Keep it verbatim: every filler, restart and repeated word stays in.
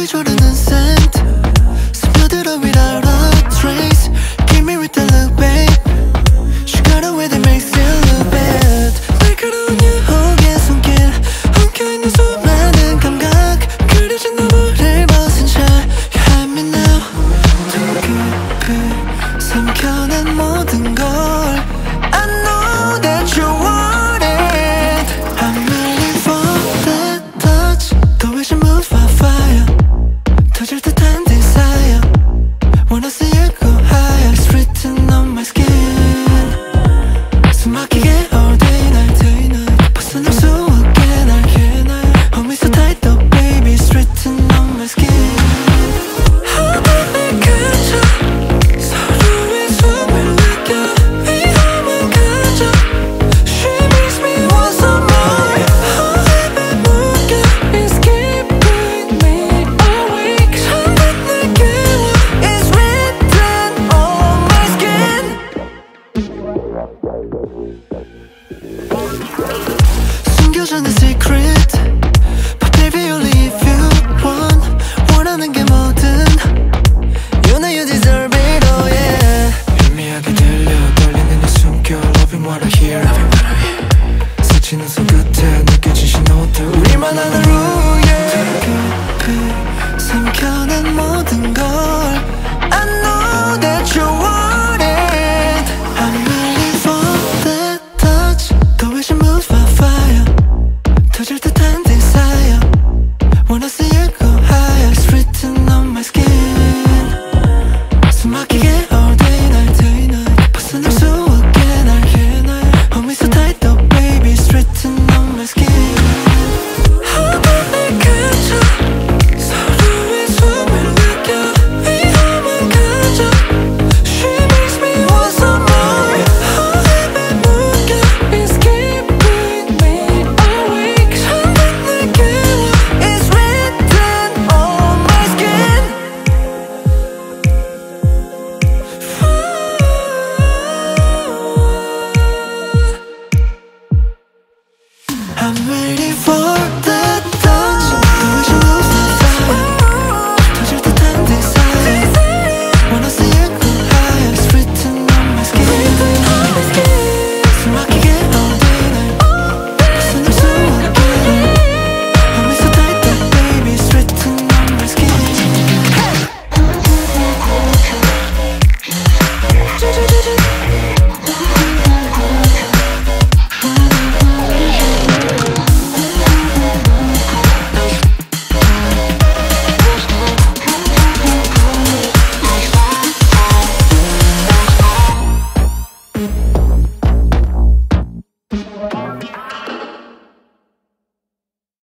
몸이 조르는 scent 스며들어 without a trace. Keep me with the look, babe. She got a way that makes it look bad. 날카로운 유혹의 손길 엉켜있는 수많은 감각 그려진 너머를 벗은 채 You have me now. 더 깊이 삼켜낸 모든 걸 I know that you want it. I'm ready for that touch. 더 외신 move by fire. 터질 듯한 desire. Wanna see you go higher. It's written on my skin. 숨막히게